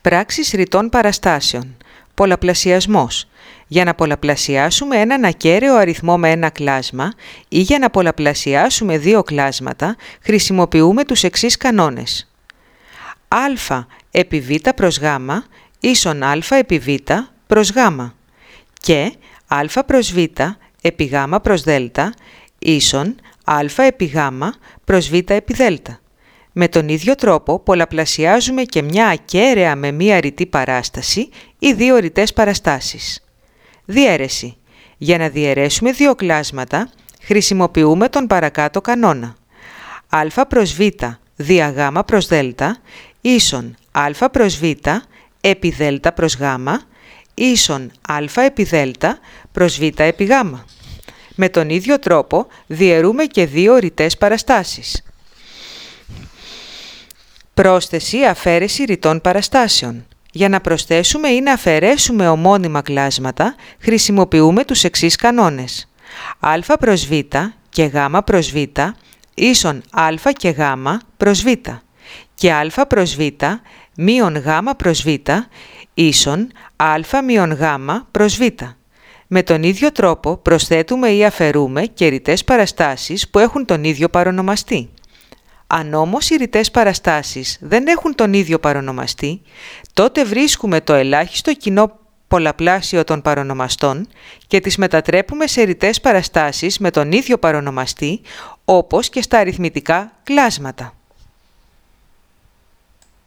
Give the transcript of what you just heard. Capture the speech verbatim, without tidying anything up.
Πράξεις ρητών παραστάσεων. Πολλαπλασιασμός. Για να πολλαπλασιάσουμε έναν ακέραιο αριθμό με ένα κλάσμα ή για να πολλαπλασιάσουμε δύο κλάσματα, χρησιμοποιούμε τους εξής κανόνες. Α επί β προς γ ίσον α επί β προς γ και α προς β επί γ προς δ ίσον α επί γ προς β επί δ. Με τον ίδιο τρόπο πολλαπλασιάζουμε και μια ακέραια με μία ρητή παράσταση ή δύο ρητές παραστάσεις. Διαίρεση. Για να διαιρέσουμε δύο κλάσματα χρησιμοποιούμε τον παρακάτω κανόνα. Α προς β δια γ προς δ ίσον α προς β επί δ προς γ ίσον α επί δ προς β επί γ. Με τον ίδιο τρόπο διαιρούμε και δύο ρητές παραστάσεις. Πρόσθεση αφαίρεση ρητών παραστάσεων. Για να προσθέσουμε ή να αφαιρέσουμε ομώνυμα κλάσματα, χρησιμοποιούμε τους εξής κανόνες. Α προς β και γ προς β ίσον α και γ προς β και α προς β μείον γ προς β ίσον α μείον γ προς β. Με τον ίδιο τρόπο προσθέτουμε ή αφαιρούμε και ρητές παραστάσεις που έχουν τον ίδιο παρονομαστή. Αν όμως οι ρητές παραστάσεις δεν έχουν τον ίδιο παρονομαστή, τότε βρίσκουμε το ελάχιστο κοινό πολλαπλάσιο των παρονομαστών και τις μετατρέπουμε σε ρητές παραστάσεις με τον ίδιο παρονομαστή, όπως και στα αριθμητικά κλάσματα.